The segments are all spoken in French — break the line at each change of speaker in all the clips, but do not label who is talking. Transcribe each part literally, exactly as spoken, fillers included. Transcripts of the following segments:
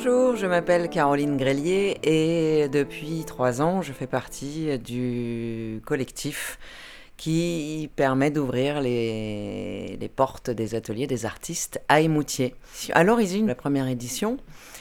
Bonjour, je m'appelle Caroline Grélier et depuis trois ans, je fais partie du collectif qui permet d'ouvrir les, les portes des ateliers des artistes à Émoutier. À l'origine, la première édition,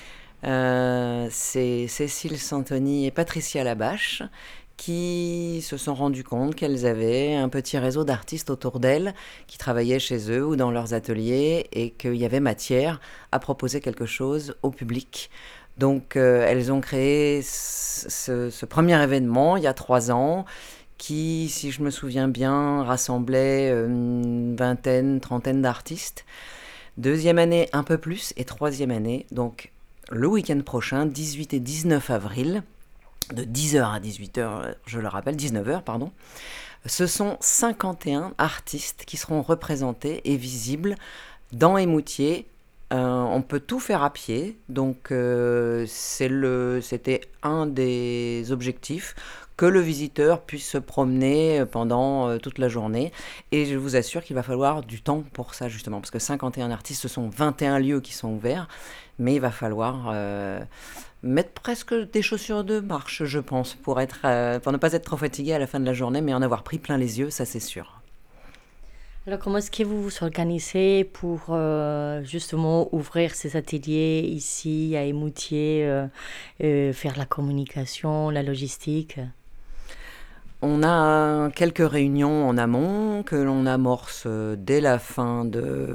euh, c'est Cécile Santoni et Patricia Labache qui se sont rendues compte qu'elles avaient un petit réseau d'artistes autour d'elles qui travaillaient chez eux ou dans leurs ateliers et qu'il y avait matière à proposer quelque chose au public. Donc euh, elles ont créé ce, ce premier événement il y a trois ans qui, si je me souviens bien, rassemblait une vingtaine, trentaine d'artistes. Deuxième année, un peu plus, et troisième année, donc le week-end prochain, dix-huit et dix-neuf avril, de dix heures à dix-huit heures, je le rappelle, dix-neuf heures, pardon. Ce sont cinquante et un artistes qui seront représentés et visibles dans Émoutier. Euh, on peut tout faire à pied, donc euh, c'est le, c'était un des objectifs, que le visiteur puisse se promener pendant euh, toute la journée. Et je vous assure qu'il va falloir du temps pour ça, justement, parce que cinquante et un artistes, ce sont vingt et un lieux qui sont ouverts, mais il va falloir euh, mettre presque des chaussures de marche, je pense, pour, être, euh, pour ne pas être trop fatigué à la fin de la journée, mais en avoir pris plein les yeux, ça c'est sûr.
Alors, comment est-ce que vous vous organisez pour euh, justement ouvrir ces ateliers ici à Émoutier, euh, euh, faire la communication, la logistique?
On a quelques réunions en amont que l'on amorce dès la fin de,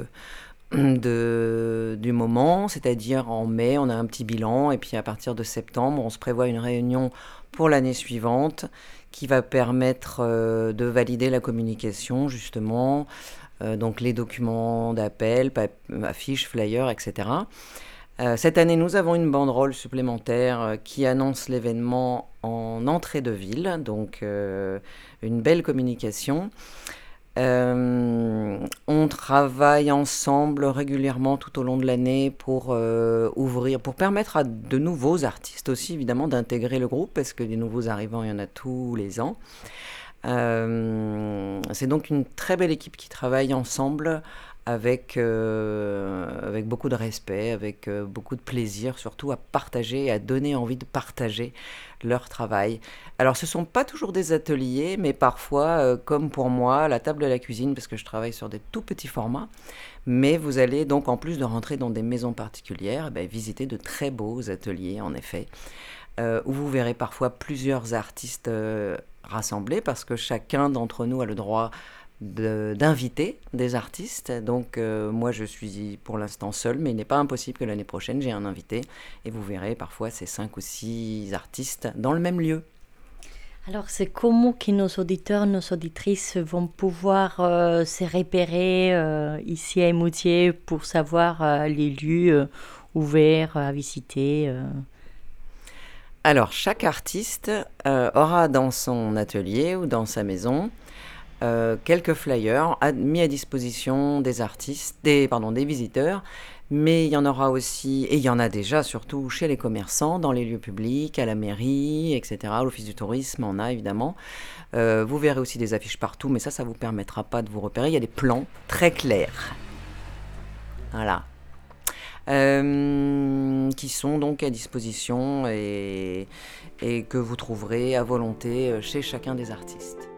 de, du moment, c'est-à-dire en mai, on a un petit bilan, et puis à partir de septembre, on se prévoit une réunion pour l'année suivante qui va permettre euh, de valider la communication, justement, euh, donc les documents d'appel, affiches, flyers, et cetera. Euh, cette année, nous avons une banderole supplémentaire euh, qui annonce l'événement en entrée de ville, donc euh, une belle communication. Euh, on travaille ensemble régulièrement tout au long de l'année pour euh, ouvrir, pour permettre à de nouveaux artistes aussi évidemment d'intégrer le groupe, parce que des nouveaux arrivants, il y en a tous les ans. Euh, c'est donc une très belle équipe qui travaille ensemble avec, euh, avec beaucoup de respect, avec euh, beaucoup de plaisir, surtout à partager et à donner envie de partager leur travail. Alors ce ne sont pas toujours des ateliers, mais parfois, euh, comme pour moi, la table de la cuisine, parce que je travaille sur des tout petits formats, mais vous allez donc, en plus de rentrer dans des maisons particulières, eh bien, visiter de très beaux ateliers, en effet, euh, où vous verrez parfois plusieurs artistes euh, rassemblés, parce que chacun d'entre nous a le droit De, d'inviter des artistes. Donc euh, moi je suis pour l'instant seule, mais il n'est pas impossible que l'année prochaine j'ai un invité et vous verrez parfois ces cinq ou six artistes dans le même lieu.
Alors, c'est comment que nos auditeurs, nos auditrices vont pouvoir euh, se repérer euh, ici à Émoutier pour savoir euh, les lieux euh, ouverts à visiter euh.
Alors chaque artiste euh, aura dans son atelier ou dans sa maison Euh, quelques flyers à, mis à disposition des artistes, des, pardon, des visiteurs, mais il y en aura aussi, et il y en a déjà surtout chez les commerçants, dans les lieux publics, à la mairie, et cetera. L'office du tourisme en a évidemment. Euh, vous verrez aussi des affiches partout, mais ça, ça ne vous permettra pas de vous repérer. Il y a des plans très clairs. Voilà. Euh, qui sont donc à disposition et, et que vous trouverez à volonté chez chacun des artistes.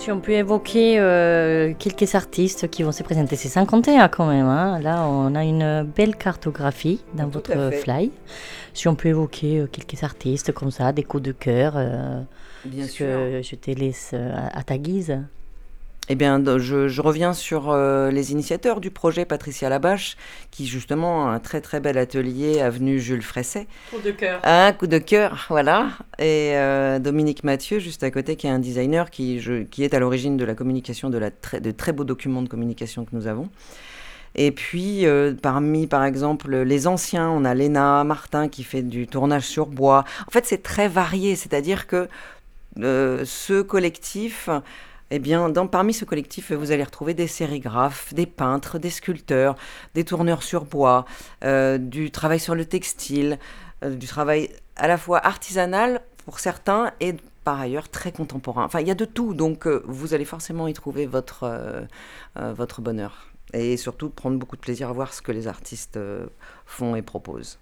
Si on peut évoquer euh, quelques artistes qui vont se présenter, c'est cinquante et un quand même. Hein. Là, on a une belle cartographie dans
Tout
votre
à fait.
fly. Si on peut évoquer euh, quelques artistes comme ça, des coups de cœur, euh,
Bien
parce
sûr.
que je te laisse euh, à, à ta guise.
Eh bien, de- je, je reviens sur euh, les initiateurs du projet, Patricia Labache, qui justement a un très très bel atelier avenue Jules Fresset.
Coup de cœur.
Un coup de cœur, voilà. Et euh, Dominique Mathieu, juste à côté, qui est un designer qui, je- qui est à l'origine de la communication, de, la très- de très beaux documents de communication que nous avons. Et puis, euh, parmi, par exemple, les anciens, on a Léna Martin qui fait du tournage sur bois. En fait, c'est très varié, c'est-à-dire que euh, ce collectif, eh bien, dans, parmi ce collectif, vous allez retrouver des sérigraphes, des peintres, des sculpteurs, des tourneurs sur bois, euh, du travail sur le textile, euh, du travail à la fois artisanal pour certains et par ailleurs très contemporain. Enfin, il y a de tout, donc euh, vous allez forcément y trouver votre, euh, euh, votre bonheur. Et surtout prendre beaucoup de plaisir à voir ce que les artistes euh, font et proposent.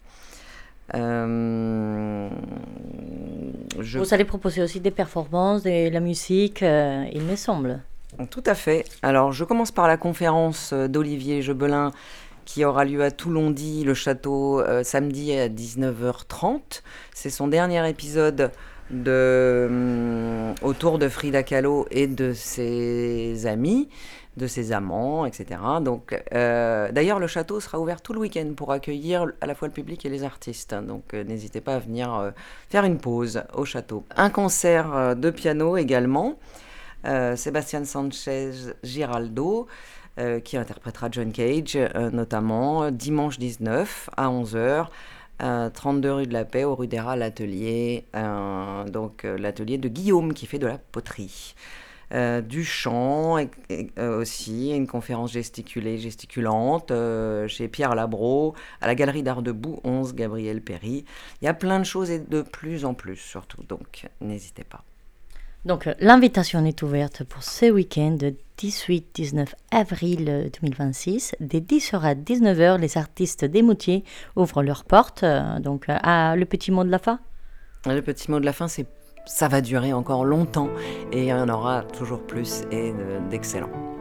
Euh, je...
Vous allez proposer aussi des performances, de la musique, euh, il me semble.
Tout à fait. Alors, je commence par la conférence d'Olivier Jebelin qui aura lieu à Toulon-Dit, le château, euh, samedi à dix-neuf heures trente. C'est son dernier épisode de, euh, autour de Frida Kahlo et de ses amis, de ses amants, et cetera. Donc, euh, d'ailleurs, le château sera ouvert tout le week-end pour accueillir à la fois le public et les artistes. Donc, euh, n'hésitez pas à venir euh, faire une pause au château. Un concert euh, de piano également. Euh, Sébastien Sanchez Giraldo, euh, qui interprétera John Cage, euh, notamment dimanche dix-neuf à onze heures, euh, trente-deux rue de la Paix, au rue des Rats, l'atelier, euh, donc euh, l'atelier de Guillaume qui fait de la poterie. Euh, du chant et, et, euh, aussi, une conférence gesticulée, gesticulante euh, chez Pierre Labro, à la Galerie d'Art Debout, onze Gabriel Péry. Il y a plein de choses et de plus en plus surtout, donc n'hésitez pas.
Donc, euh, l'invitation est ouverte pour ce week-end de dix-huit dix-neuf avril deux mille vingt-six. Dès dix heures à dix-neuf heures, les artistes d'Émoutier ouvrent leurs portes. Euh, donc, euh, ah, le petit mot de la fin ?
Le petit mot de la fin, c'est ça va durer encore longtemps et il y en aura toujours plus et d'excellent.